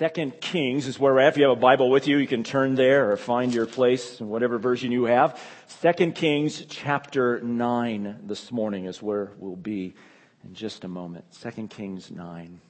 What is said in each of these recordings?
2 Kings is where we're at. If you have a Bible with you, you can turn there or find your place in whatever version you have. 2 Kings chapter 9 this morning is where we'll be in just a moment. 2 Kings 9.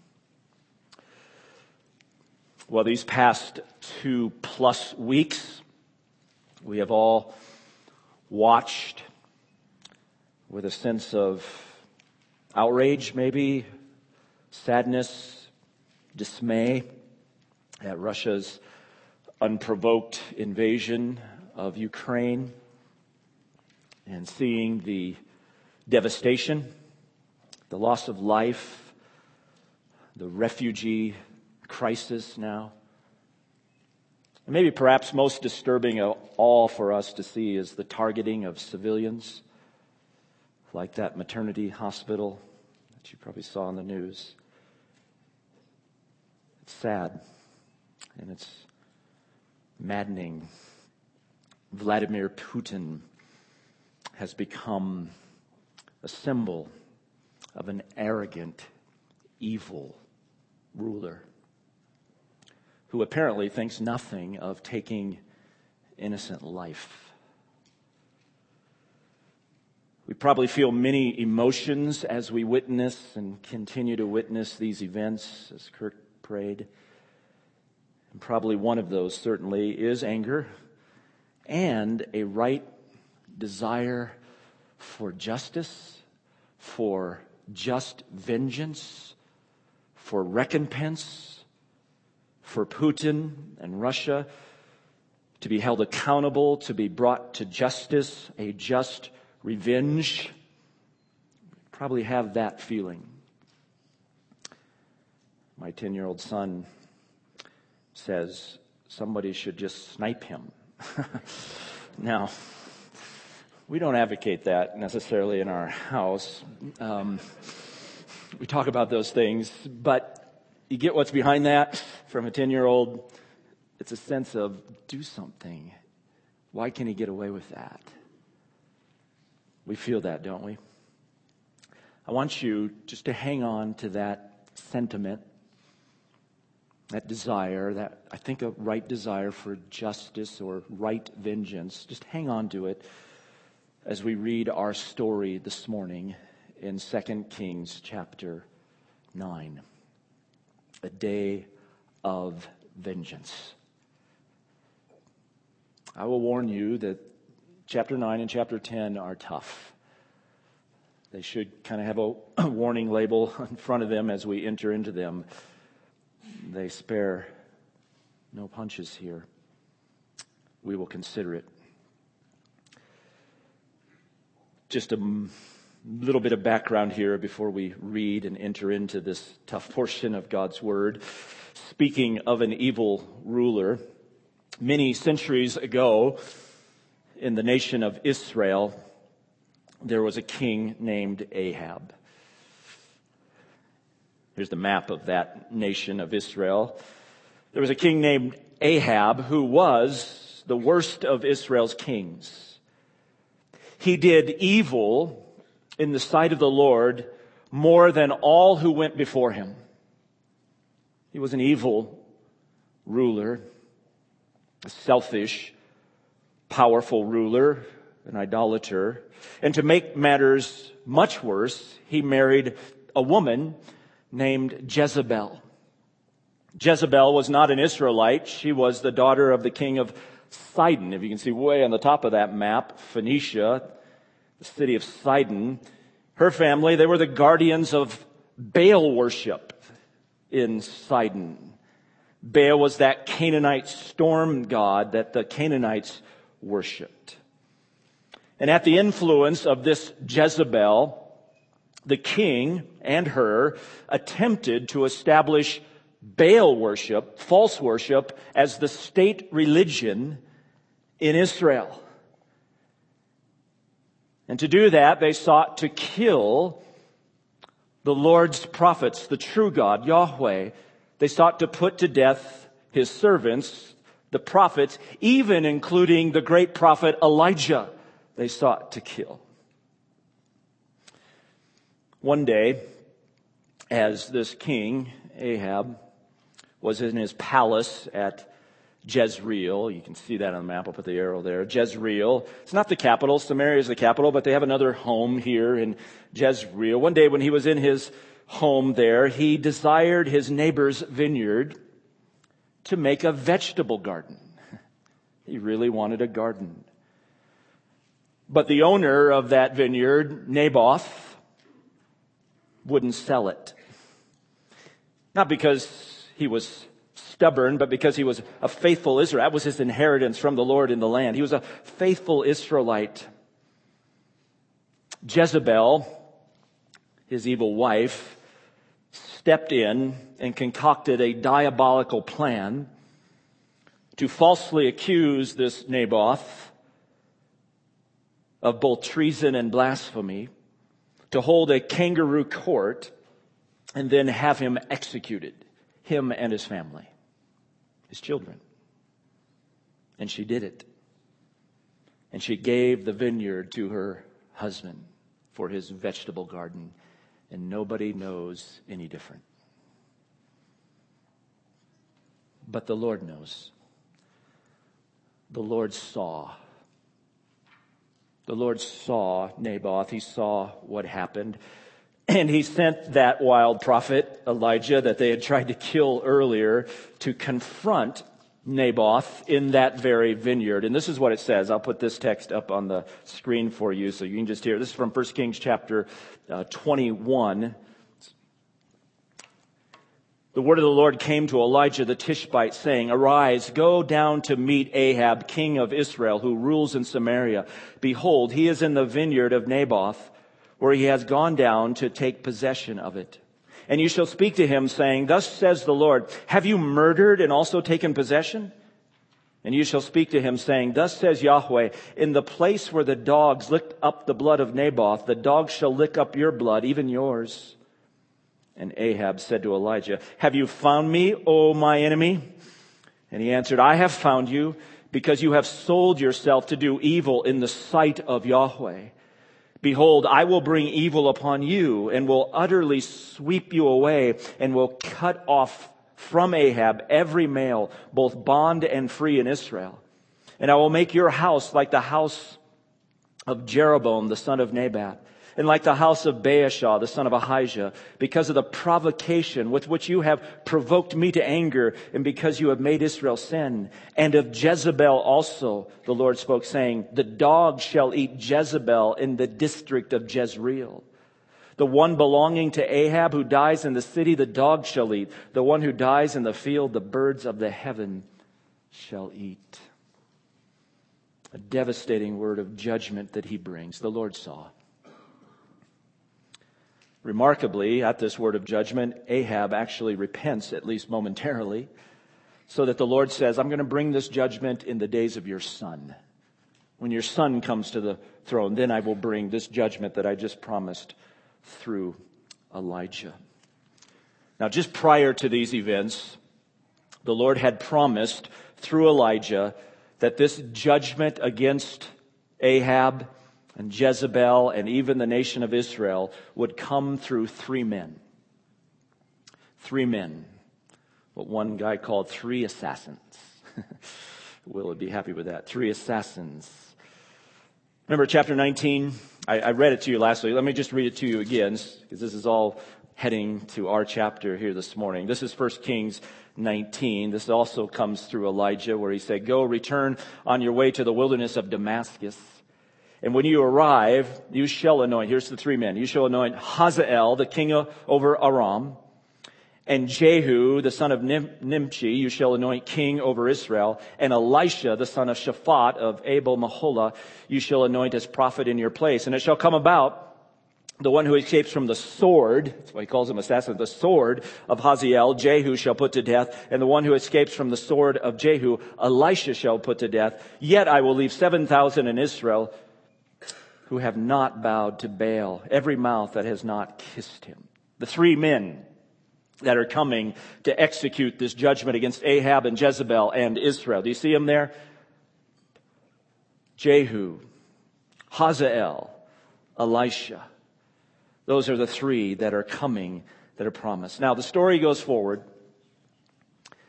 Well, these past 2+ weeks, we have all watched with a sense of outrage, maybe, sadness, dismay at Russia's unprovoked invasion of Ukraine and seeing the devastation, the loss of life, the refugee crisis now. And maybe perhaps most disturbing of all for us to see is the targeting of civilians, like that maternity hospital that you probably saw on the news. It's sad. And it's maddening. Vladimir Putin has become a symbol of an arrogant, evil ruler who apparently thinks nothing of taking innocent life. We probably feel many emotions as we witness and continue to witness these events, as Kirk prayed. And probably one of those certainly is anger and a right desire for justice, for just vengeance, for recompense, for Putin and Russia to be held accountable, to be brought to justice, a just revenge. Probably have that feeling. My 10-year-old son says somebody should just snipe him. Now, we don't advocate that necessarily in our house. We talk about those things, but you get what's behind that from a 10-year-old. It's a sense of do something. Why can he get away with that? We feel that, don't we? I want you just to hang on to that sentiment, that desire, that I think a right desire for justice or right vengeance. Just hang on to it as we read our story this morning in 2 Kings chapter 9. A day of vengeance. I will warn you that chapter 9 and chapter 10 are tough. They should kind of have a warning label in front of them as we enter into them. They spare no punches here. We will consider it. Just a little bit of background here before we read and enter into this tough portion of God's Word. Speaking of an evil ruler, many centuries ago in the nation of Israel, there was a king named Ahab. Here's the map of that nation of Israel. There was a king named Ahab who was the worst of Israel's kings. He did evil in the sight of the Lord more than all who went before him. He was an evil ruler, a selfish, powerful ruler, an idolater. And to make matters much worse, he married a woman named Jezebel. Jezebel was not an Israelite. She was the daughter of the king of Sidon. If you can see way on the top of that map, Phoenicia, the city of Sidon. Her family, they were the guardians of Baal worship in Sidon. Baal was that Canaanite storm god that the Canaanites worshipped. And at the influence of this Jezebel, the king and her attempted to establish Baal worship, false worship, as the state religion in Israel. And to do that, they sought to kill the Lord's prophets, the true God, Yahweh. They sought to put to death his servants, the prophets, even including the great prophet Elijah, they sought to kill. One day, as this king, Ahab, was in his palace at Jezreel. You can see that on the map. I'll put the arrow there. Jezreel. It's not the capital. Samaria is the capital, but they have another home here in Jezreel. One day when he was in his home there, he desired his neighbor's vineyard to make a vegetable garden. He really wanted a garden. But the owner of that vineyard, Naboth, wouldn't sell it. Not because he was stubborn, but because he was a faithful Israelite. That was his inheritance from the Lord in the land. He was a faithful Israelite. Jezebel, his evil wife, stepped in and concocted a diabolical plan to falsely accuse this Naboth of both treason and blasphemy, to hold a kangaroo court, and then have him executed, him and his family, his children. And she did it. And she gave the vineyard to her husband for his vegetable garden. And nobody knows any different. But the Lord knows. The Lord saw. The Lord saw Naboth. He saw what happened. And he sent that wild prophet, Elijah, that they had tried to kill earlier, to confront Naboth in that very vineyard. And this is what it says. I'll put this text up on the screen for you so you can just hear. This is from 1 Kings chapter 21. The word of the Lord came to Elijah the Tishbite, saying, "Arise, go down to meet Ahab, king of Israel, who rules in Samaria. Behold, he is in the vineyard of Naboth, where he has gone down to take possession of it. And you shall speak to him, saying, Thus says the Lord, have you murdered and also taken possession? And you shall speak to him, saying, Thus says Yahweh, in the place where the dogs licked up the blood of Naboth, the dogs shall lick up your blood, even yours." And Ahab said to Elijah, "Have you found me, O my enemy?" And he answered, "I have found you, because you have sold yourself to do evil in the sight of Yahweh. Behold, I will bring evil upon you, and will utterly sweep you away, and will cut off from Ahab every male, both bond and free in Israel. And I will make your house like the house of Jeroboam, the son of Nebat, and like the house of Baasha, the son of Ahijah, because of the provocation with which you have provoked me to anger, and because you have made Israel sin. And of Jezebel also, the Lord spoke, saying, The dogs shall eat Jezebel in the district of Jezreel. The one belonging to Ahab who dies in the city, the dogs shall eat. The one who dies in the field, the birds of the heaven shall eat." A devastating word of judgment that he brings. The Lord saw. Remarkably, at this word of judgment, Ahab actually repents, at least momentarily, so that the Lord says, "I'm going to bring this judgment in the days of your son. When your son comes to the throne, then I will bring this judgment that I just promised through Elijah." Now, just prior to these events, the Lord had promised through Elijah that this judgment against Ahab and Jezebel and even the nation of Israel would come through three men. Three men. What one guy called three assassins. Will would be happy with that. Three assassins. Remember chapter 19? I read it to you last week. Let me just read it to you again, because this is all heading to our chapter here this morning. This is 1 Kings 19. This also comes through Elijah, where he said, "Go, return on your way to the wilderness of Damascus. And when you arrive, you shall anoint," here's the three men, "you shall anoint Hazael, the king over Aram, and Jehu, the son of Nimshi, you shall anoint king over Israel, and Elisha, the son of Shaphat of Abel Maholah, you shall anoint as prophet in your place. And it shall come about, the one who escapes from the sword," that's why he calls him assassin, "the sword of Hazael, Jehu shall put to death, and the one who escapes from the sword of Jehu, Elisha shall put to death. Yet I will leave 7,000 in Israel who have not bowed to Baal, every mouth that has not kissed him." The three men that are coming to execute this judgment against Ahab and Jezebel and Israel. Do you see them there? Jehu, Hazael, Elisha. Those are the three that are coming, that are promised. Now, the story goes forward.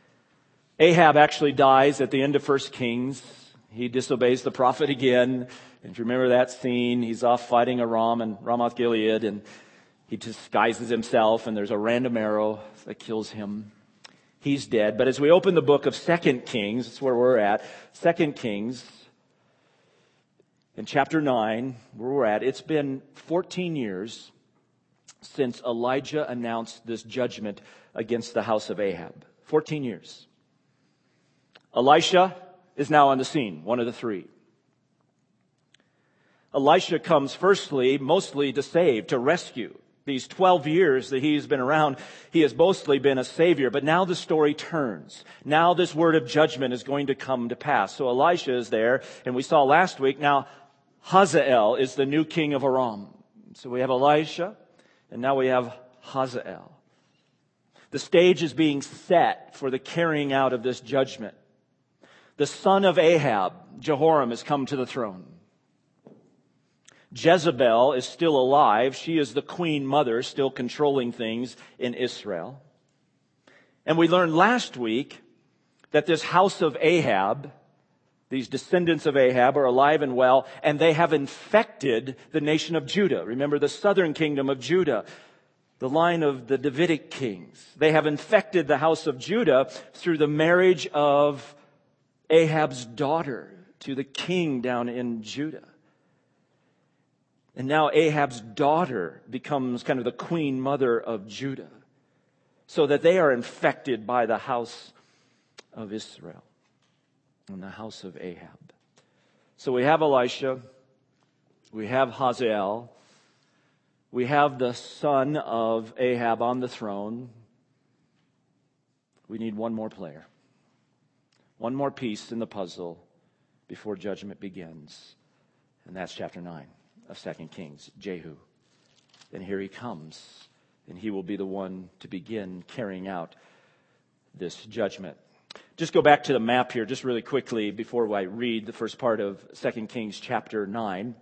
Ahab actually dies at the end of 1 Kings. He disobeys the prophet again. And if you remember that scene, he's off fighting Aram and Ramoth Gilead, and he disguises himself, and there's a random arrow that kills him. He's dead. But as we open the book of 2 Kings, that's where we're at, 2 Kings, in chapter 9, where we're at, it's been 14 years since Elijah announced this judgment against the house of Ahab. 14 years. Elisha is now on the scene, one of the three. Elisha comes firstly, mostly to save, to rescue. These 12 years that he's been around, he has mostly been a savior. But now the story turns. Now this word of judgment is going to come to pass. So Elisha is there, and we saw last week, now Hazael is the new king of Aram. So we have Elisha, and now we have Hazael. The stage is being set for the carrying out of this judgment. The son of Ahab, Jehoram, has come to the throne. Jezebel is still alive. She is the queen mother, still controlling things in Israel. And we learned last week that this house of Ahab, these descendants of Ahab, are alive and well, and they have infected the nation of Judah. Remember the southern kingdom of Judah, the line of the Davidic kings. They have infected the house of Judah through the marriage of Ahab's daughter to the king down in Judah. And now Ahab's daughter becomes kind of the queen mother of Judah, so that they are infected by the house of Israel and the house of Ahab. So we have Elisha, we have Hazael, we have the son of Ahab on the throne. We need one more player, one more piece in the puzzle before judgment begins. And that's chapter 9 of 2 Kings, Jehu. And here he comes, and he will be the one to begin carrying out this judgment. Just go back to the map here just really quickly before I read the first part of 2 Kings chapter 9.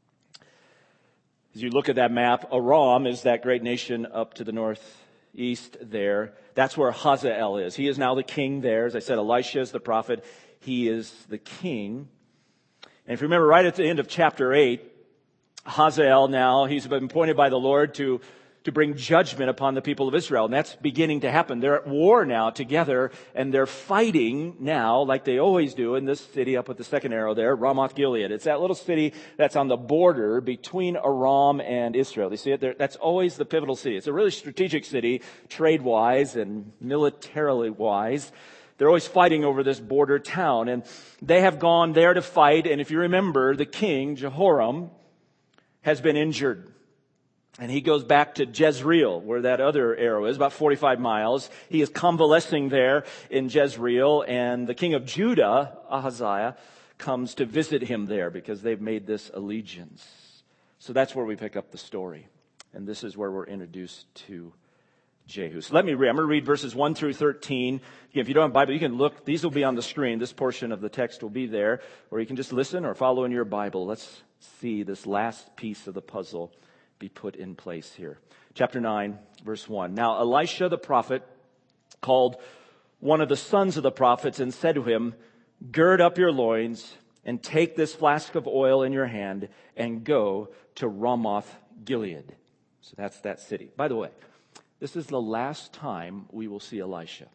As you look at that map, Aram is that great nation up to the northeast there. That's where Hazael is. He is now the king there. As I said, Elisha is the prophet. He is the king. And if you remember right at the end of chapter 8, Hazael now, he's been appointed by the Lord to bring judgment upon the people of Israel. And that's beginning to happen. They're at war now together, and they're fighting now like they always do in this city up with the second arrow there, Ramoth Gilead. It's that little city that's on the border between Aram and Israel. You see it there? That's always the pivotal city. It's a really strategic city, trade-wise and militarily-wise. They're always fighting over this border town, and they have gone there to fight. And if you remember, the king, Jehoram, has been injured. And he goes back to Jezreel, where that other arrow is, about 45 miles. He is convalescing there in Jezreel, and the king of Judah, Ahaziah, comes to visit him there because they've made this allegiance. So that's where we pick up the story. And this is where we're introduced to Jehu. So let me read. I'm going to read verses 1 through 13. Again, if you don't have a Bible, you can look. These will be on the screen. This portion of the text will be there, or you can just listen or follow in your Bible. Let's see this last piece of the puzzle be put in place here. Chapter 9, verse 1. Now Elisha the prophet called one of the sons of the prophets and said to him, "Gird up your loins and take this flask of oil in your hand and go to Ramoth Gilead." So that's that city. By the way, this is the last time we will see Elisha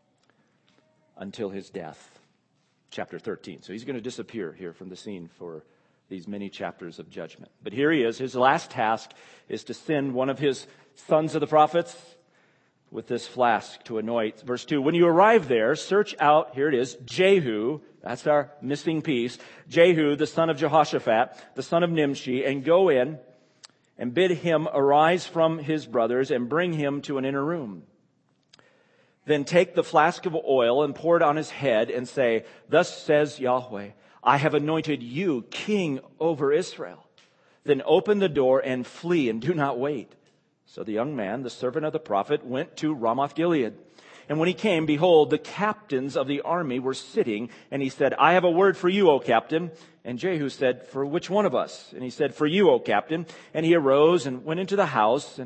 until his death. Chapter 13. So he's going to disappear here from the scene for these many chapters of judgment. But here he is. His last task is to send one of his sons of the prophets with this flask to anoint. Verse 2, when you arrive there, search out, here it is, Jehu, that's our missing piece, Jehu, the son of Jehoshaphat, the son of Nimshi, and go in and bid him arise from his brothers and bring him to an inner room. Then take the flask of oil and pour it on his head and say, "Thus says Yahweh, I have anointed you king over Israel." Then open the door and flee and do not wait. So the young man, the servant of the prophet, went to Ramoth Gilead. And when he came, behold, the captains of the army were sitting, and he said, "I have a word for you, O captain." And Jehu said, "For which one of us?" And he said, "For you, O captain." And he arose and went into the house and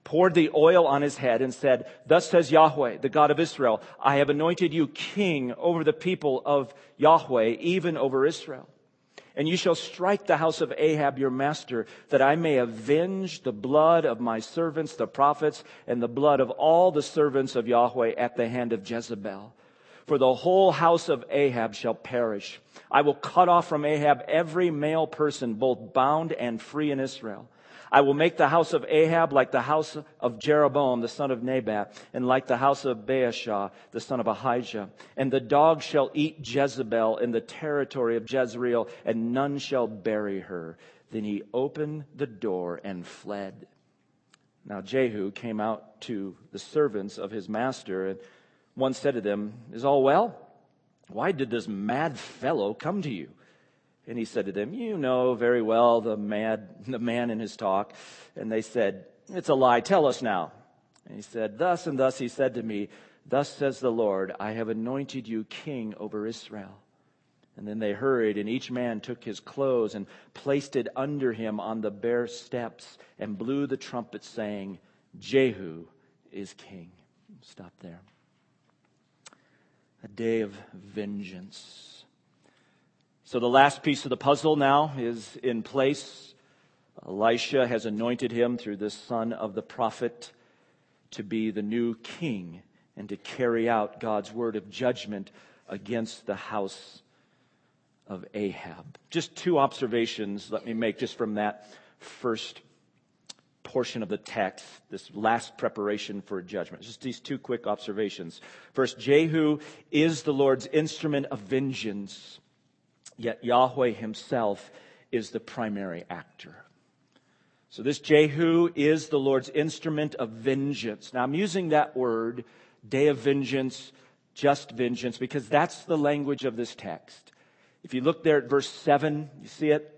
poured the oil on his head and said, "Thus says Yahweh, the God of Israel, I have anointed you king over the people of Yahweh, even over Israel. And you shall strike the house of Ahab your master, that I may avenge the blood of my servants, the prophets, and the blood of all the servants of Yahweh at the hand of Jezebel. For the whole house of Ahab shall perish. I will cut off from Ahab every male person, both bound and free in Israel. I will make the house of Ahab like the house of Jeroboam, the son of Nebat, and like the house of Baasha, the son of Ahijah. And the dog shall eat Jezebel in the territory of Jezreel, and none shall bury her." Then he opened the door and fled. Now Jehu came out to the servants of his master, and one said to them, "Is all well? Why did this mad fellow come to you?" And he said to them, "You know very well the man in his talk." And they said, "It's a lie. Tell us now." And he said, "Thus and thus he said to me, Thus says the Lord, I have anointed you king over Israel." And then they hurried, and each man took his clothes and placed it under him on the bare steps and blew the trumpet, saying, "Jehu is king." Stop there. A day of vengeance. So the last piece of the puzzle now is in place. Elisha has anointed him through the son of the prophet to be the new king and to carry out God's word of judgment against the house of Ahab. Just two observations let me make just from that first portion of the text, this last preparation for judgment. Just these two quick observations. First, Jehu is the Lord's instrument of vengeance. Yet Yahweh himself is the primary actor. So this Jehu is the Lord's instrument of vengeance. Now I'm using that word, day of vengeance, just vengeance, because that's the language of this text. If you look there at verse 7, you see it?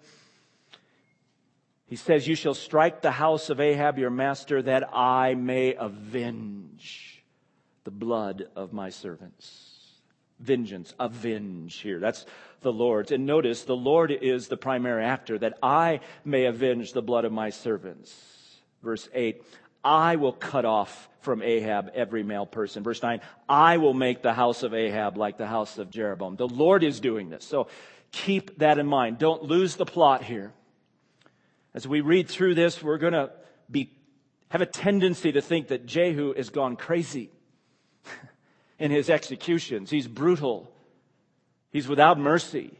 He says, "You shall strike the house of Ahab your master, that I may avenge the blood of my servants." Vengeance, avenge here. That's the Lord's. And notice, the Lord is the primary actor, that I may avenge the blood of my servants. Verse 8, "I will cut off from Ahab every male person." Verse 9, "I will make the house of Ahab like the house of Jeroboam." The Lord is doing this. So keep that in mind. Don't lose the plot here. As we read through this, we're going to have a tendency to think that Jehu has gone crazy in his executions. He's brutal. He's without mercy.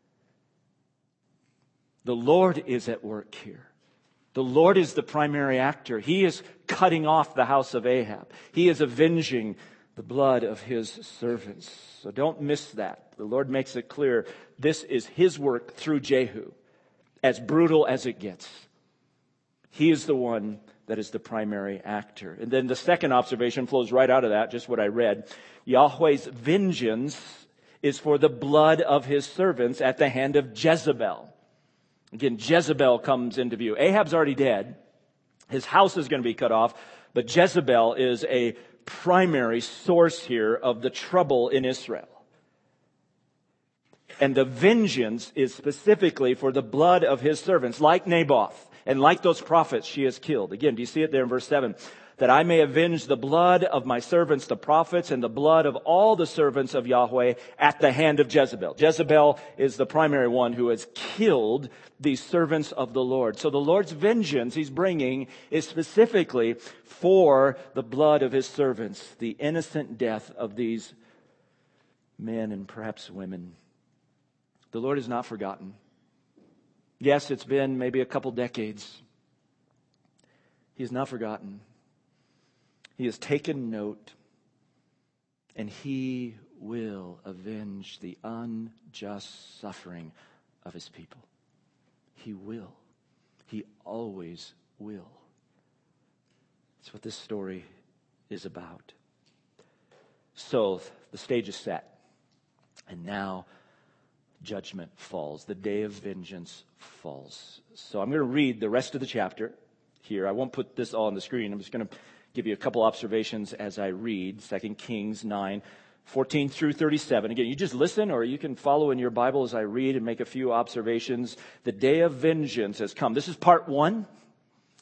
The Lord is at work here. The Lord is the primary actor. He is cutting off the house of Ahab. He is avenging the blood of his servants. So don't miss that. The Lord makes it clear this is his work through Jehu. As brutal as it gets, he is the one that is the primary actor. And then the second observation flows right out of that, just what I read. Yahweh's vengeance is for the blood of his servants at the hand of Jezebel. Again, Jezebel comes into view. Ahab's already dead. His house is going to be cut off. But Jezebel is a primary source here of the trouble in Israel. And the vengeance is specifically for the blood of his servants, like Naboth. And like those prophets she has killed. Again, do you see it there in verse 7? "That I may avenge the blood of my servants, the prophets, and the blood of all the servants of Yahweh at the hand of Jezebel." Jezebel is the primary one who has killed these servants of the Lord. So the Lord's vengeance he's bringing is specifically for the blood of his servants, the innocent death of these men and perhaps women. The Lord is not forgotten. Yes, it's been maybe a couple decades. He has not forgotten. He has taken note, and he will avenge the unjust suffering of his people. He will. He always will. That's what this story is about. So the stage is set, and now judgment falls. The day of vengeance falls. So I'm going to read the rest of the chapter here. I won't put this all on the screen. I'm just going to give you a couple observations as I read 2 Kings 9:14 through 37. Again, you just listen, or you can follow in your Bible as I read and make a few observations. The day of vengeance has come. This is part 1.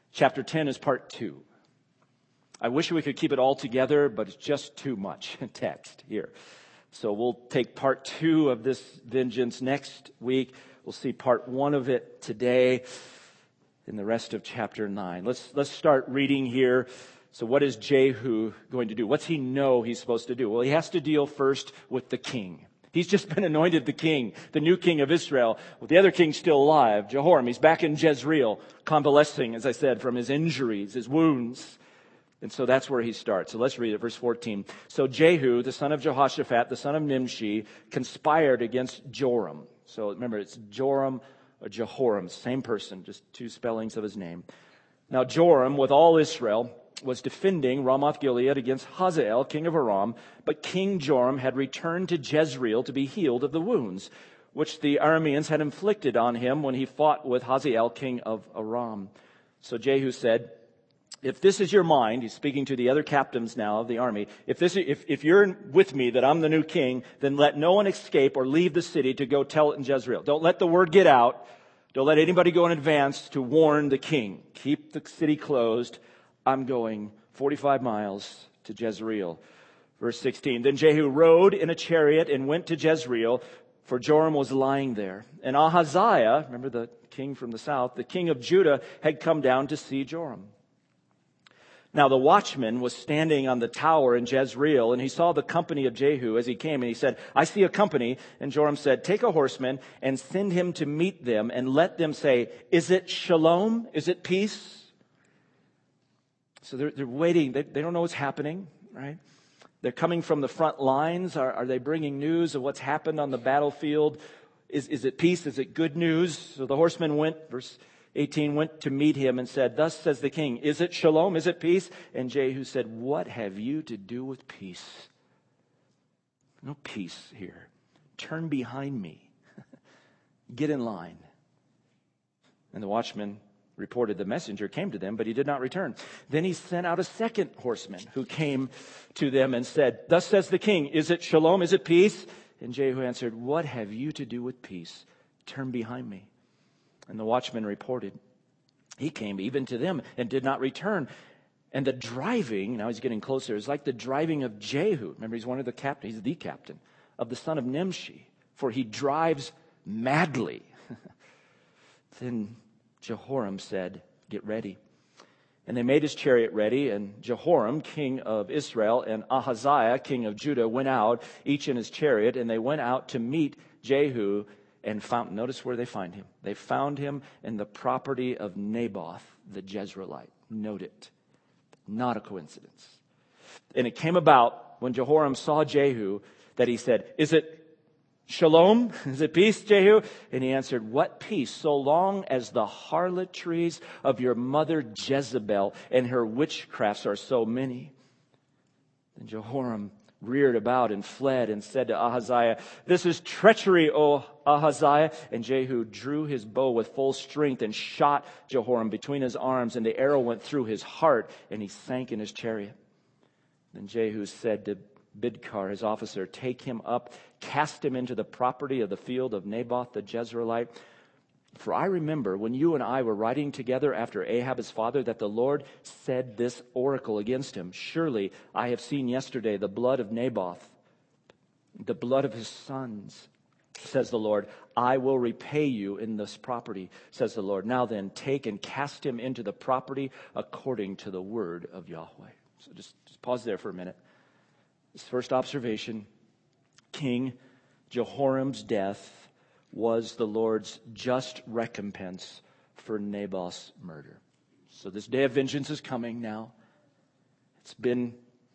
Chapter 10 is part 2. I wish we could keep it all together, but it's just too much text here. So we'll take part 2 of this vengeance next week. We'll see part 1 of it today in the rest of chapter 9. Let's start reading here. So what is Jehu going to do? What's he know he's supposed to do? Well, he has to deal first with the king. He's just been anointed the king, the new king of Israel. Well, the other king's still alive, Jehoram. He's back in Jezreel, convalescing, as I said, from his injuries, his wounds. And so that's where he starts. So let's read it, verse 14. So Jehu, the son of Jehoshaphat, the son of Nimshi, conspired against Joram. So remember, it's Joram or Jehoram, same person, just 2 spellings of his name. Now Joram, with all Israel, was defending Ramoth-Gilead against Hazael, king of Aram, but King Joram had returned to Jezreel to be healed of the wounds, which the Arameans had inflicted on him when he fought with Hazael, king of Aram. So Jehu said, if this is your mind, he's speaking to the other captains now of the army, if you're with me that I'm the new king, then let no one escape or leave the city to go tell it in Jezreel. Don't let the word get out. Don't let anybody go in advance to warn the king. Keep the city closed. I'm going 45 miles to Jezreel. Verse 16, then Jehu rode in a chariot and went to Jezreel, for Joram was lying there. And Ahaziah, remember the king from the south, the king of Judah, had come down to see Joram. Now the watchman was standing on the tower in Jezreel, and he saw the company of Jehu as he came, and he said, I see a company. And Joram said, take a horseman and send him to meet them, and let them say, is it shalom? Is it peace? So they're waiting. They don't know what's happening, right? They're coming from the front lines. Are they bringing news of what's happened on the battlefield? Is it peace? Is it good news? So the horseman went, verse 18, went to meet him and said, thus says the king, is it shalom? Is it peace? And Jehu said, what have you to do with peace? No peace here. Turn behind me. Get in line. And the watchman reported the messenger came to them, but he did not return. Then he sent out a second horseman who came to them and said, thus says the king, is it shalom? Is it peace? And Jehu answered, what have you to do with peace? Turn behind me. And the watchman reported, he came even to them and did not return. And the driving, now he's getting closer, is like the driving of Jehu. Remember, he's one of the captains, he's the captain of the son of Nimshi, for he drives madly. Then Jehoram said, get ready. And they made his chariot ready, and Jehoram, king of Israel, and Ahaziah, king of Judah, went out, each in his chariot, and they went out to meet Jehu and found, notice where they find him. They found him in the property of Naboth, the Jezreelite. Note it. Not a coincidence. And it came about when Jehoram saw Jehu that he said, is it shalom? Is it peace, Jehu? And he answered, what peace, so long as the harlotries of your mother Jezebel and her witchcrafts are so many? Then Jehoram reared about and fled and said to Ahaziah, this is treachery, O Ahaziah. And Jehu drew his bow with full strength and shot Jehoram between his arms, and the arrow went through his heart, and he sank in his chariot. Then Jehu said to Bidkar, his officer, take him up, cast him into the property of the field of Naboth the Jezreelite. For I remember when you and I were riding together after Ahab his father, that the Lord said this oracle against him. Surely I have seen yesterday the blood of Naboth, the blood of his sons, says the Lord. I will repay you in this property, says the Lord. Now then, take and cast him into the property according to the word of Yahweh. So just pause there for a minute. This first observation, King Jehoram's death was the Lord's just recompense for Naboth's murder. So this day of vengeance is coming now. It's been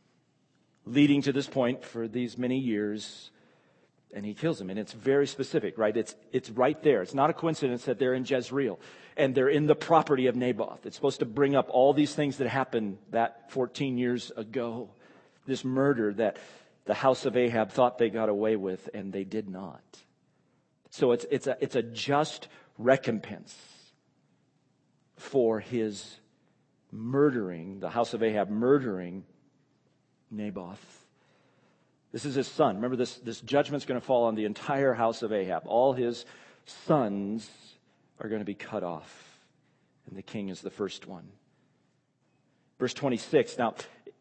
leading to this point for these many years, and he kills him. And it's very specific, right? It's right there. It's not a coincidence that they're in Jezreel and they're in the property of Naboth. It's supposed to bring up all these things that happened that 14 years ago. This murder that the house of Ahab thought they got away with, and they did not. So it's a just recompense for his murdering, the house of Ahab murdering Naboth. This is his son. Remember, this judgment's going to fall on the entire house of Ahab. All his sons are going to be cut off, and the king is the first one. Verse 26. Now,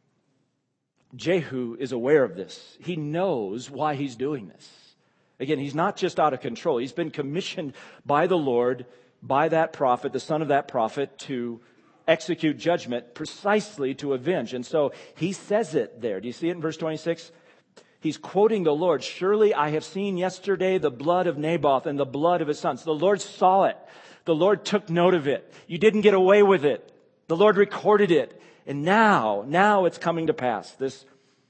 Jehu is aware of this. He knows why he's doing this. Again, he's not just out of control. He's been commissioned by the Lord, by that prophet, the son of that prophet, to execute judgment precisely to avenge. And so he says it there. Do you see it in verse 26? He's quoting the Lord. Surely I have seen yesterday the blood of Naboth and the blood of his sons. The Lord saw it. The Lord took note of it. You didn't get away with it. The Lord recorded it. And now it's coming to pass. This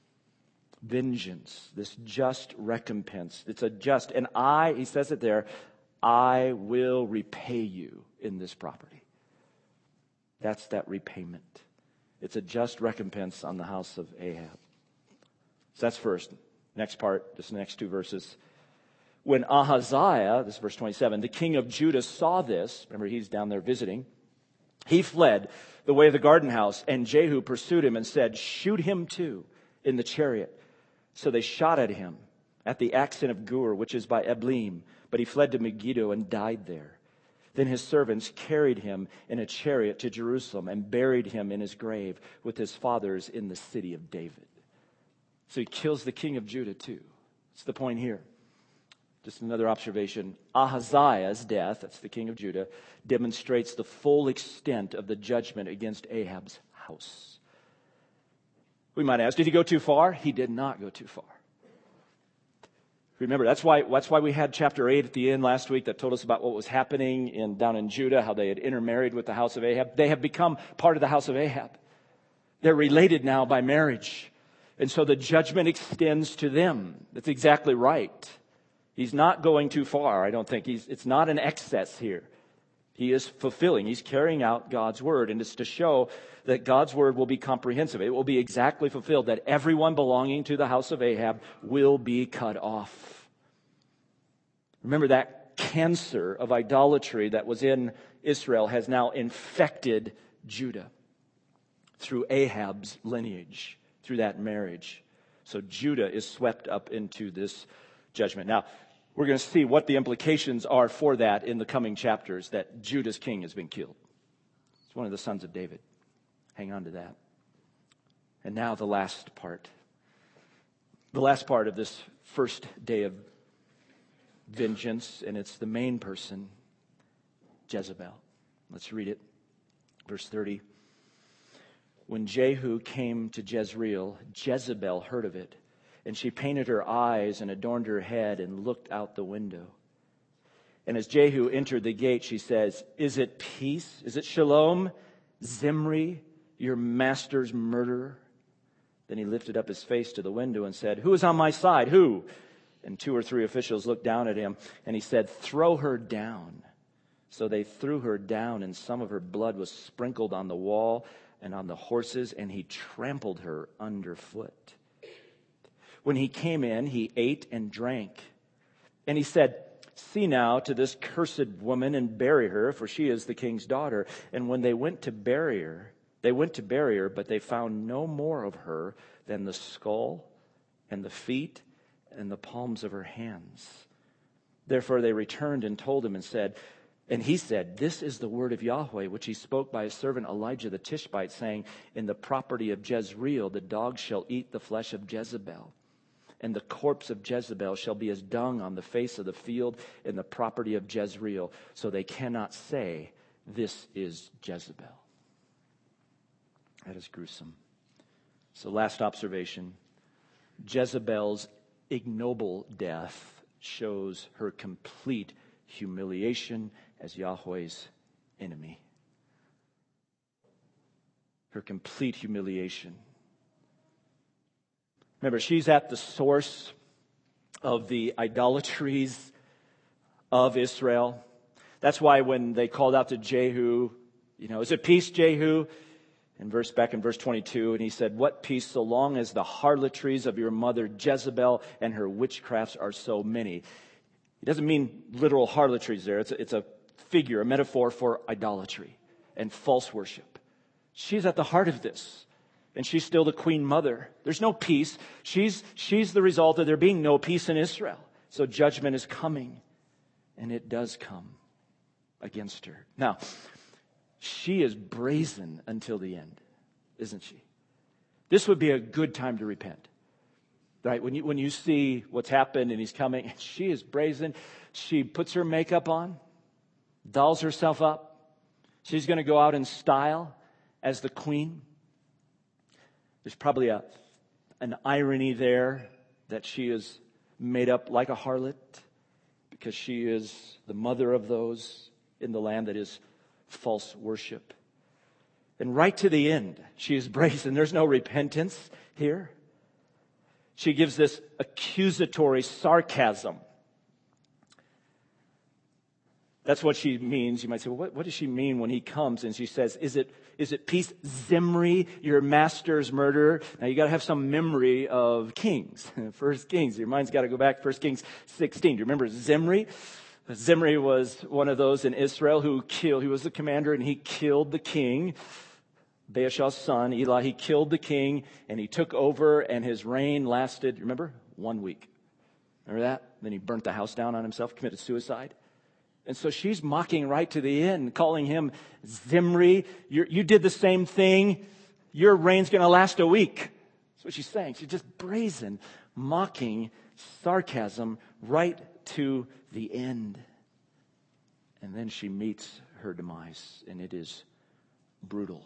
vengeance, this just recompense. It's a just, and he says it there, I will repay you in this property. That's that repayment. It's a just recompense on the house of Ahab. So that's first. Next part, just the next two verses. When Ahaziah, this is verse 27, the king of Judah saw this, remember he's down there visiting, he fled the way of the garden house, and Jehu pursued him and said, shoot him too in the chariot. So they shot at him at the Axen of Gur, which is by Eblim, but he fled to Megiddo and died there. Then his servants carried him in a chariot to Jerusalem and buried him in his grave with his fathers in the city of David. So he kills the king of Judah too. That's the point here. Just another observation. Ahaziah's death, that's the king of Judah, demonstrates the full extent of the judgment against Ahab's house. We might ask, did he go too far? He did not go too far. Remember, that's why we had chapter 8 at the end last week that told us about what was happening down in Judah, how they had intermarried with the house of Ahab. They have become part of the house of Ahab. They're related now by marriage. And so the judgment extends to them. That's exactly right. He's not going too far, I don't think. It's not an excess here. He is fulfilling. He's carrying out God's word. And it's to show that God's word will be comprehensive. It will be exactly fulfilled, that everyone belonging to the house of Ahab will be cut off. Remember, that cancer of idolatry that was in Israel has now infected Judah through Ahab's lineage, through that marriage. So Judah is swept up into this judgment. Now, we're going to see what the implications are for that in the coming chapters, that Judah's king has been killed. It's one of the sons of David. Hang on to that. And now the last part. The last part of this first day of vengeance, and it's the main person, Jezebel. Let's read it. Verse 30. When Jehu came to Jezreel, Jezebel heard of it. And she painted her eyes and adorned her head and looked out the window. And as Jehu entered the gate, she says, is it peace? Is it shalom? Zimri, your master's murderer? Then he lifted up his face to the window and said, who is on my side? Who? And 2 or 3 officials looked down at him, and he said, throw her down. So they threw her down, and some of her blood was sprinkled on the wall and on the horses, and he trampled her underfoot. When he came in, he ate and drank. And he said, see now to this cursed woman and bury her, for she is the king's daughter. And when they went to bury her, but they found no more of her than the skull and the feet and the palms of her hands. Therefore they returned and told him and he said, this is the word of Yahweh, which he spoke by his servant Elijah the Tishbite, saying, in the property of Jezreel, the dogs shall eat the flesh of Jezebel. And the corpse of Jezebel shall be as dung on the face of the field in the property of Jezreel. So they cannot say, this is Jezebel. That is gruesome. So last observation. Jezebel's ignoble death shows her complete humiliation as Yahweh's enemy. Her complete humiliation. Remember, she's at the source of the idolatries of Israel. That's why when they called out to Jehu, is it peace, Jehu? Back in verse 22, and he said, what peace so long as the harlotries of your mother Jezebel and her witchcrafts are so many? He doesn't mean literal harlotries there. It's a figure, a metaphor for idolatry and false worship. She's at the heart of this. And she's still the queen mother. There's no peace. She's the result of there being no peace in Israel. So judgment is coming. And it does come against her. Now, she is brazen until the end. isn't she? This would be a good time to repent. Right? When you see what's happened and he's coming, and she is brazen. She puts her makeup on, dolls herself up. She's going to go out in style as the queen. There's probably an irony there that she is made up like a harlot because she is the mother of those in the land that is false worship. And right to the end, she is brazen. There's no repentance here. She gives this accusatory sarcasm. That's what she means. You might say, well, what does she mean when he comes? And she says, is it peace, Zimri, your master's murderer? Now you got to have some memory of Kings, 1 Kings. Your mind's got to go back 1 Kings 16. Do you remember Zimri? Zimri was one of those in Israel he was the commander and he killed the king. Baasha's son, Eli, he killed the king and he took over and his reign lasted, remember, 1 week. Remember that? Then he burnt the house down on himself, committed suicide. And so she's mocking right to the end, calling him Zimri. You did the same thing. Your reign's going to last a week. That's what she's saying. She's just brazen, mocking, sarcasm right to the end. And then she meets her demise, and it is brutal.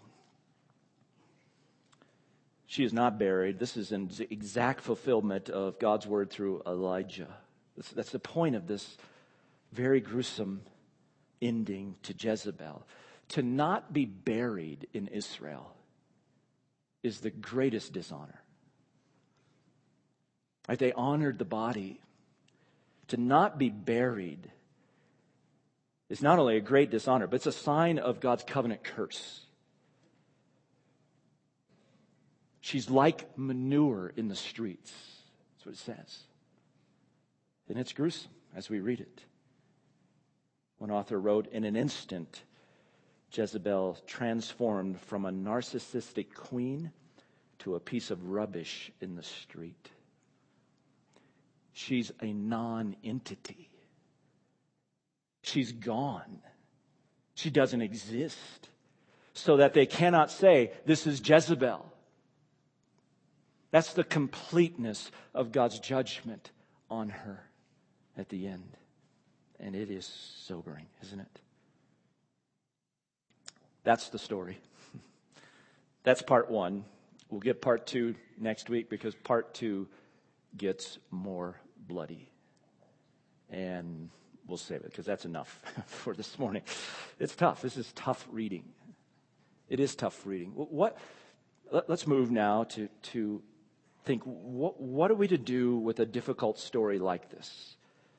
She is not buried. This is an exact fulfillment of God's word through Elijah. That's the point of this very gruesome ending to Jezebel. To not be buried in Israel is the greatest dishonor. Right? They honored the body. To not be buried is not only a great dishonor, but it's a sign of God's covenant curse. She's like manure in the streets. That's what it says. And it's gruesome as we read it. One author wrote, in an instant, Jezebel transformed from a narcissistic queen to a piece of rubbish in the street. She's a non-entity. She's gone. She doesn't exist. So that they cannot say, this is Jezebel. That's the completeness of God's judgment on her at the end. And it is sobering, isn't it? That's the story. That's part one. We'll get part two next week because part two gets more bloody. And we'll save it because that's enough for this morning. It's tough. This is tough reading. It is tough reading. Let's move now to think, what are we to do with a difficult story like this?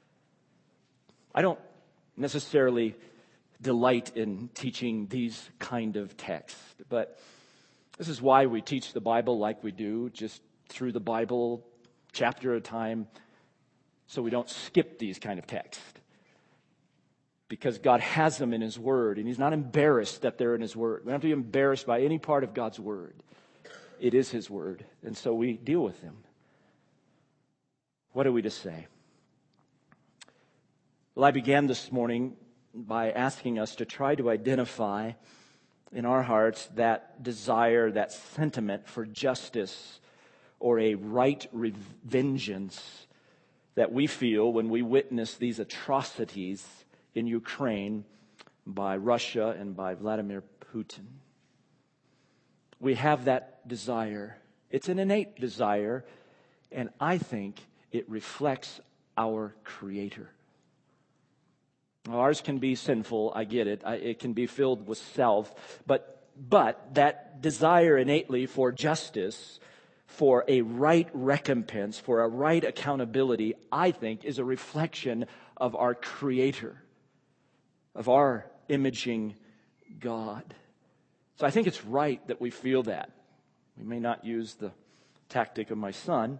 I don't necessarily delight in teaching these kind of texts, but this is why we teach the Bible like we do, just through the Bible, chapter at a time, so we don't skip these kind of texts. Because God has them in His Word, and He's not embarrassed that they're in His Word. We don't have to be embarrassed by any part of God's Word. It is His Word, and so we deal with them. What are we to say? Well, I began this morning by asking us to try to identify in our hearts that desire, that sentiment for justice or a right vengeance that we feel when we witness these atrocities in Ukraine by Russia and by Vladimir Putin. We have that desire. It's an innate desire, and I think it reflects our Creator. Ours can be sinful, I get it. It can be filled with self, but that desire innately for justice, for a right recompense, for a right accountability, I think is a reflection of our Creator, of our imaging God. So I think it's right that we feel that. We may not use the tactic of my son,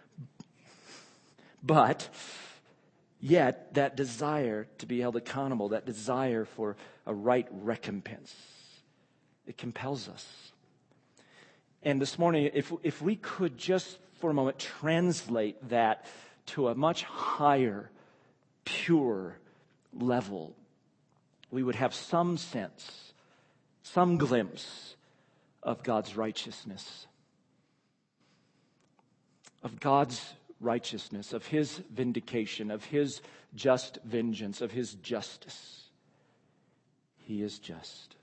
but yet that desire to be held accountable, that desire for a right recompense, it compels us. And this morning, if we could just for a moment translate that to a much higher, pure level, we would have some sense, some glimpse of God's righteousness. Of God's righteousness, of His vindication, of His just vengeance, of His justice. He is just.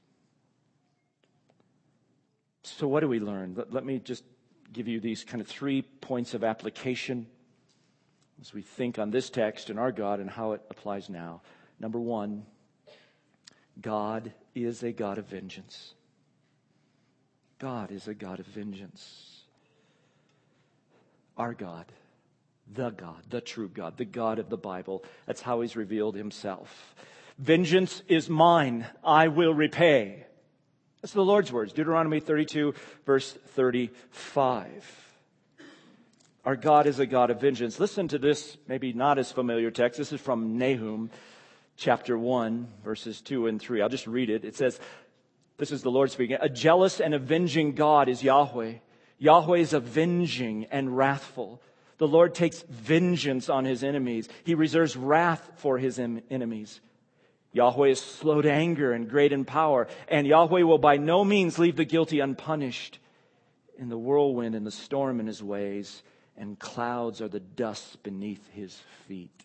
So what do we learn? Let me just give you these kind of 3 points of application as we think on this text and our God and how it applies now. Number 1, God is a God of vengeance. God is a God of vengeance. Our God, the true God, the God of the Bible. That's how He's revealed Himself. Vengeance is mine, I will repay. That's the Lord's words, Deuteronomy 32, verse 35. Our God is a God of vengeance. Listen to this, maybe not as familiar text. This is from Nahum, chapter 1, verses 2 and 3. I'll just read it. It says, this is the Lord speaking, a jealous and avenging God is Yahweh. Yahweh is avenging and wrathful. The Lord takes vengeance on His enemies. He reserves wrath for His enemies. Yahweh is slow to anger and great in power, and Yahweh will by no means leave the guilty unpunished. In the whirlwind and the storm in His ways, and clouds are the dust beneath His feet.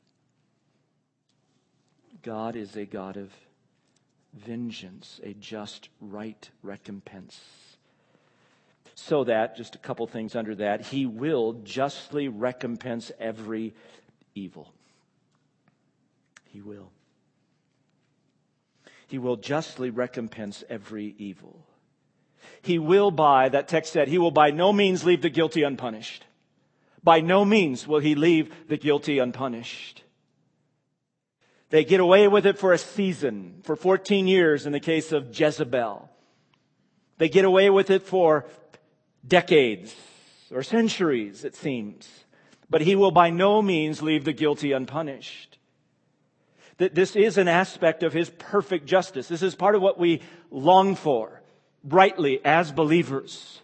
God is a God of vengeance, a just, right recompense. So that, just a couple things under that, He will justly recompense every evil. He will. He will justly recompense every evil. He will that text said, He will by no means leave the guilty unpunished. By no means will He leave the guilty unpunished. They get away with it for a season, for 14 years in the case of Jezebel. They get away with it for decades or centuries, it seems. But He will by no means leave the guilty unpunished. This is an aspect of His perfect justice. This is part of what we long for, rightly, as believers.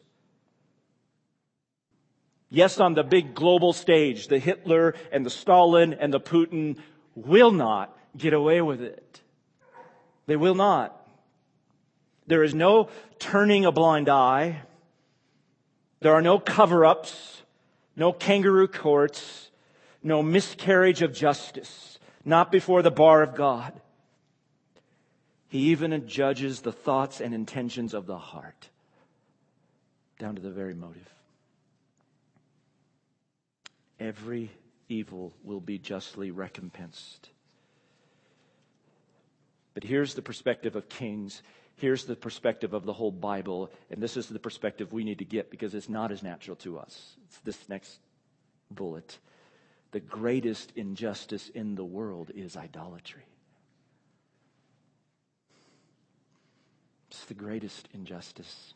Yes, on the big global stage, the Hitler and the Stalin and the Putin will not get away with it. They will not. There is no turning a blind eye. There are no cover-ups, no kangaroo courts, no miscarriage of justice. Not before the bar of God. He even judges the thoughts and intentions of the heart, down to the very motive. Every evil will be justly recompensed. But here's the perspective of Kings. Here's the perspective of the whole Bible. And this is the perspective we need to get because it's not as natural to us. It's this next bullet. The greatest injustice in the world is idolatry. It's the greatest injustice.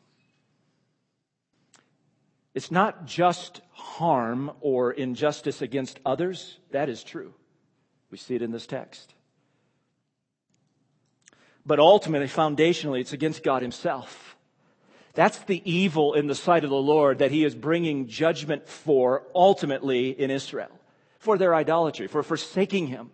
It's not just harm or injustice against others. That is true. We see it in this text. But ultimately, foundationally, it's against God Himself. That's the evil in the sight of the Lord that He is bringing judgment for ultimately in Israel. For their idolatry, for forsaking Him.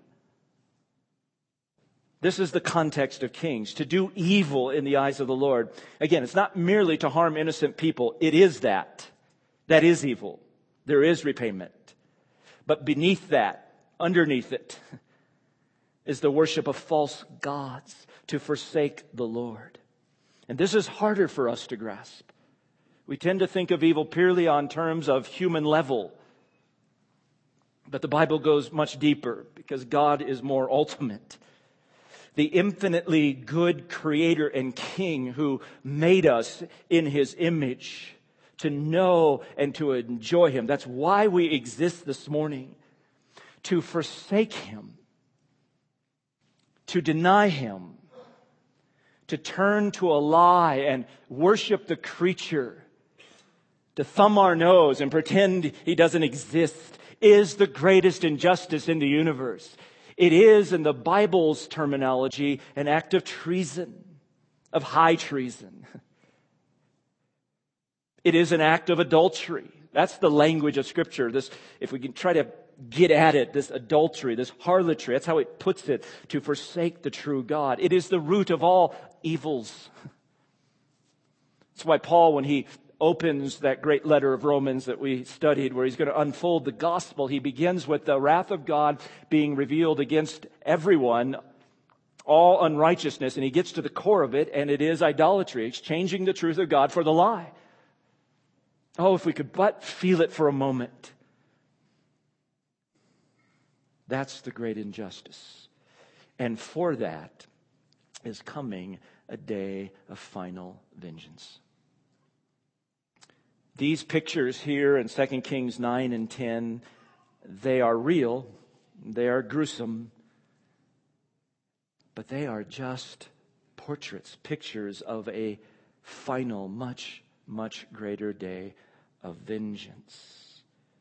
This is the context of Kings, to do evil in the eyes of the Lord. Again, it's not merely to harm innocent people. It is that. That is evil. There is repayment. But beneath that, underneath it, is the worship of false gods, to forsake the Lord. And this is harder for us to grasp. We tend to think of evil purely on terms of human level. But the Bible goes much deeper because God is more ultimate. The infinitely good Creator and King who made us in His image to know and to enjoy Him. That's why we exist this morning. To forsake Him. To deny Him. To turn to a lie and worship the creature. To thumb our nose and pretend He doesn't exist is the greatest injustice in the universe. It is, in the Bible's terminology, an act of treason, of high treason. It is an act of adultery. That's the language of Scripture. This, if we can try to get at it, this adultery, this harlotry, that's how it puts it, to forsake the true God. It is the root of all evils. That's why Paul, when he opens that great letter of Romans that we studied, where he's going to unfold the gospel, he begins with the wrath of God being revealed against everyone, all unrighteousness, and he gets to the core of it, and it is idolatry, exchanging the truth of God for the lie. Oh, if we could but feel it for a moment. That's the great injustice. And for that is coming a day of final vengeance. These pictures here in 2 Kings 9 and 10, they are real, they are gruesome, but they are just portraits, pictures of a final, much, much greater day of vengeance.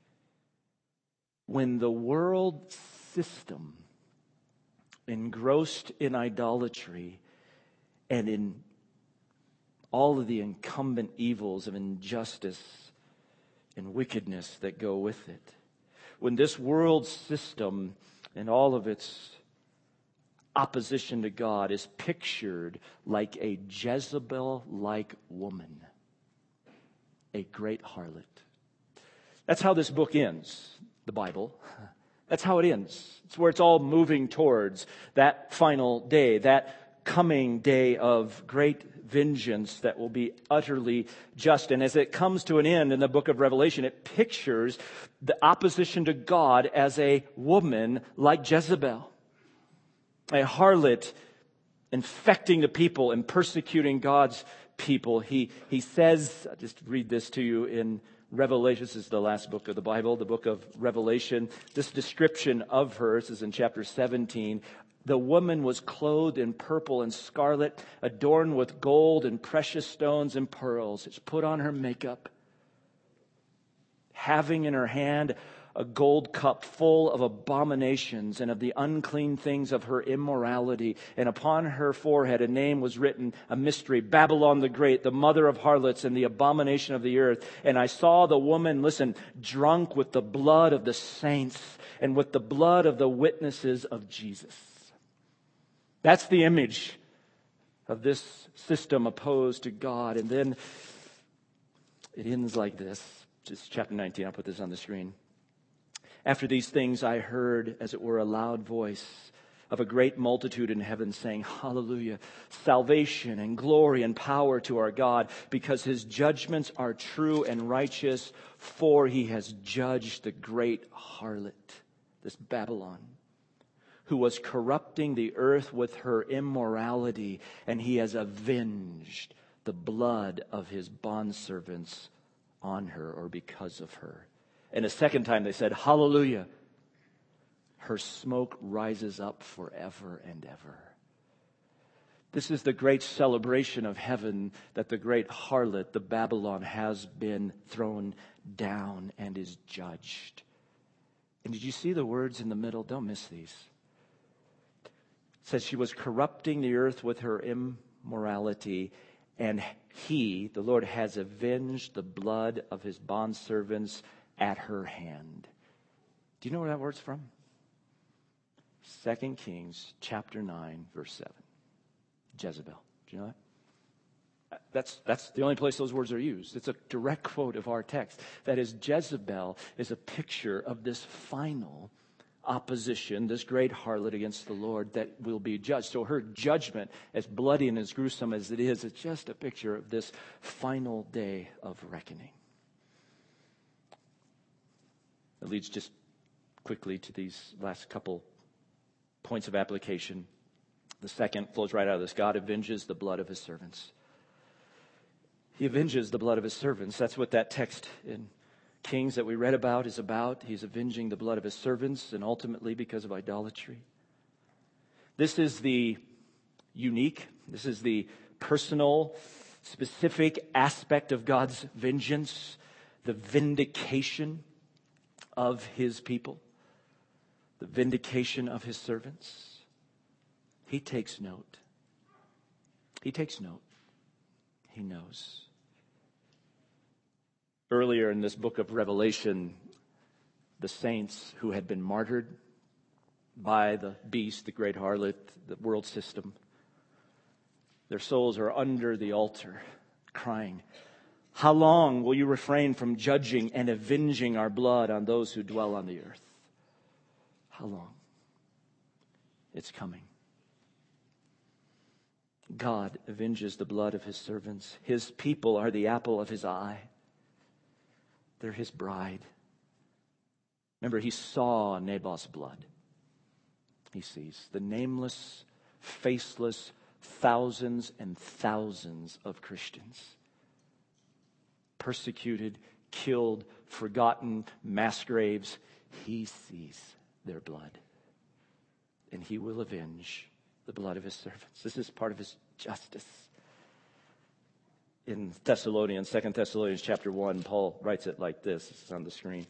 When the world system, engrossed in idolatry and in all of the incumbent evils of injustice and wickedness that go with it, when this world system and all of its opposition to God is pictured like a Jezebel-like woman, a great harlot. That's how this book ends, the Bible. That's how it ends. It's where it's all moving towards that final day, that coming day of great vengeance that will be utterly just. And as it comes to an end in the book of Revelation, it pictures the opposition to God as a woman like Jezebel, a harlot infecting the people and persecuting God's people. He says, I'll just read this to you in Revelation. This is the last book of the Bible, the book of Revelation. This description of her, this is in chapter 17. The woman was clothed in purple and scarlet, adorned with gold and precious stones and pearls. It's put on her makeup, having in her hand a gold cup full of abominations and of the unclean things of her immorality. And upon her forehead a name was written, a mystery, Babylon the Great, the mother of harlots and the abomination of the earth. And I saw the woman, listen, drunk with the blood of the saints and with the blood of the witnesses of Jesus. That's the image of this system opposed to God. And then it ends like this. Just chapter 19, I'll put this on the screen. After these things I heard, as it were, a loud voice of a great multitude in heaven saying, Hallelujah, salvation and glory and power to our God, because his judgments are true and righteous, for he has judged the great harlot, this Babylon, who was corrupting the earth with her immorality, and he has avenged the blood of his bondservants on her, or because of her. And a second time they said, Hallelujah. Her smoke rises up forever and ever. This is the great celebration of heaven, that the great harlot, the Babylon, has been thrown down and is judged. And did you see the words in the middle? Don't miss these. It says she was corrupting the earth with her immorality, and he, the Lord, has avenged the blood of his bondservants at her hand. Do you know where that word's from? 2 Kings chapter 9, verse 7. Jezebel. Do you know that? That's the only place those words are used. It's a direct quote of our text. That is, Jezebel is a picture of this final opposition, this great harlot against the Lord that will be judged. So her judgment, as bloody and as gruesome as it is, it's just a picture of this final day of reckoning. It leads just quickly to these last couple points of application. The second flows right out of this. God avenges the blood of his servants. He avenges the blood of his servants. That's what that text in Kings that we read about is about. He's avenging the blood of his servants, and ultimately because of idolatry. This is the unique, this is the personal, specific aspect of God's vengeance, the vindication of his people, the vindication of his servants. He takes note. He takes note. He knows. Earlier in this book of Revelation, the saints who had been martyred by the beast, the great harlot, the world system, their souls are under the altar, crying, "How long will you refrain from judging and avenging our blood on those who dwell on the earth?" How long? It's coming. God avenges the blood of his servants. His people are the apple of his eye. They're his bride. Remember, he saw Nabal's blood. He sees the nameless, faceless thousands and thousands of Christians. Persecuted, killed, forgotten, mass graves. He sees their blood. And he will avenge the blood of his servants. This is part of his justice. In Thessalonians, 2 Thessalonians chapter 1, Paul writes it like this. This is on the screen.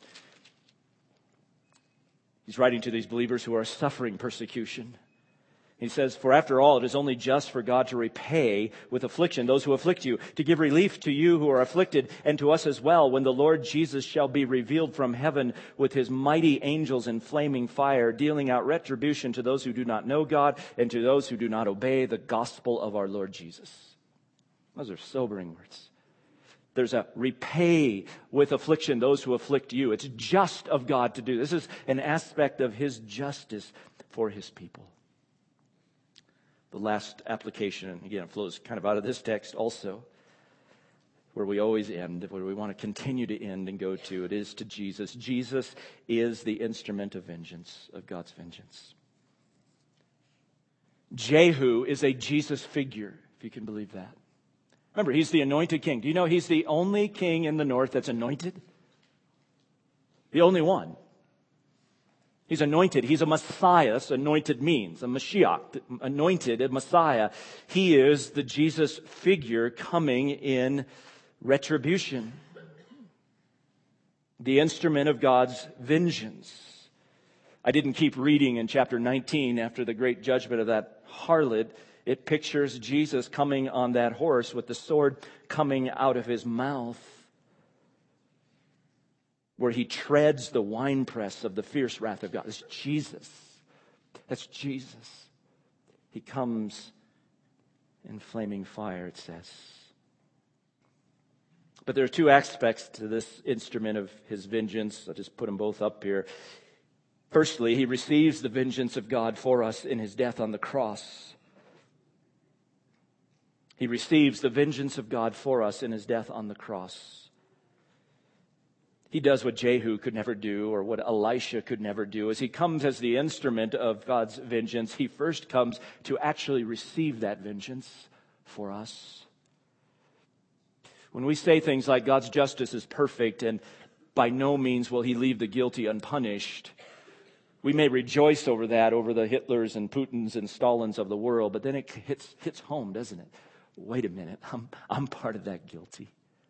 He's writing to these believers who are suffering persecution. He says, "For after all, it is only just for God to repay with affliction those who afflict you, to give relief to you who are afflicted, and to us as well, when the Lord Jesus shall be revealed from heaven with his mighty angels in flaming fire, dealing out retribution to those who do not know God and to those who do not obey the gospel of our Lord Jesus." Those are sobering words. There's a repay with affliction those who afflict you. It's just of God to do. This is an aspect of his justice for his people. The last application, and again, it flows kind of out of this text also, where we always end, where we want to continue to end and go to, it is to Jesus. Jesus is the instrument of vengeance, of God's vengeance. Jehu is a Jesus figure, if you can believe that. Remember, he's the anointed king. Do you know he's the only king in the north that's anointed? The only one. He's anointed. He's a Messiah. That's what anointed means. A Mashiach, anointed, a Messiah. He is the Jesus figure coming in retribution. The instrument of God's vengeance. I didn't keep reading in chapter 19 after the great judgment of that harlot. It pictures Jesus coming on that horse with the sword coming out of his mouth, where he treads the winepress of the fierce wrath of God. That's Jesus. That's Jesus. He comes in flaming fire, it says. But there are two aspects to this instrument of his vengeance. I'll just put them both up here. Firstly, he receives the vengeance of God for us in his death on the cross. He receives the vengeance of God for us in his death on the cross. He does what Jehu could never do, or what Elisha could never do. As he comes as the instrument of God's vengeance, he first comes to actually receive that vengeance for us. When we say things like God's justice is perfect and by no means will he leave the guilty unpunished, we may rejoice over that, over the Hitlers and Putins and Stalins of the world, but then it hits home, doesn't it? Wait a minute, I'm part of that guilty.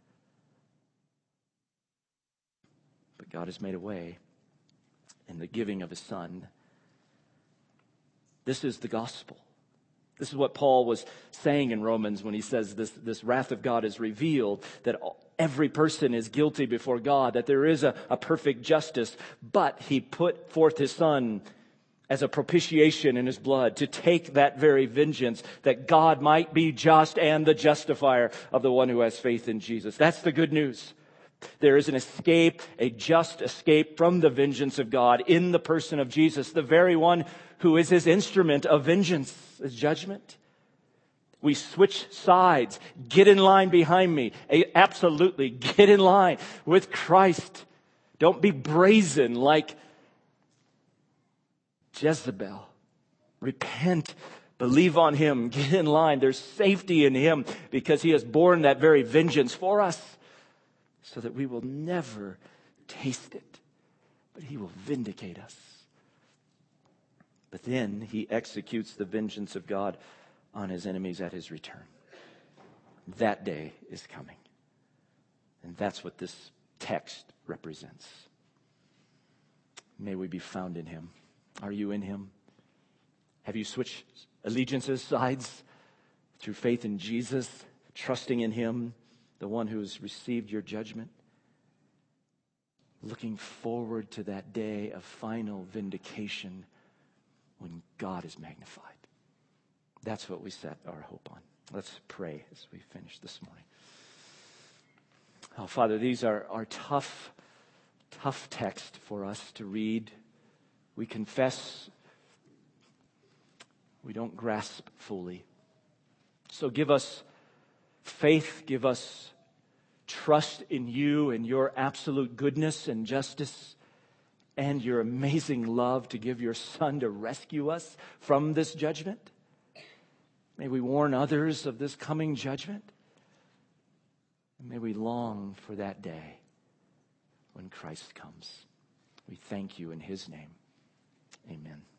But God has made a way in the giving of his Son. This is the gospel. This is what Paul was saying in Romans when he says this wrath of God is revealed, that every person is guilty before God, that there is a perfect justice, but he put forth his Son as a propitiation in his blood to take that very vengeance, that God might be just and the justifier of the one who has faith in Jesus. That's the good news. There is an escape, a just escape from the vengeance of God in the person of Jesus, the very one who is his instrument of vengeance, his judgment. We switch sides. Get in line behind me. Absolutely, get in line with Christ. Don't be brazen like Jezebel. Repent. Believe on him. Get in line. There's safety in him because he has borne that very vengeance for us so that we will never taste it, but he will vindicate us. But then he executes the vengeance of God on his enemies at his return. That day is coming. And that's what this text represents. May we be found in him. Are you in him? Have you switched allegiances, sides, through faith in Jesus, trusting in him, the one who has received your judgment? Looking forward to that day of final vindication when God is magnified. That's what we set our hope on. Let's pray as we finish this morning. Oh, Father, these are tough text for us to read. We confess we don't grasp fully. So give us faith, give us trust in you and your absolute goodness and justice and your amazing love to give your Son to rescue us from this judgment. May we warn others of this coming judgment. And may we long for that day when Christ comes. We thank you in his name. Amen.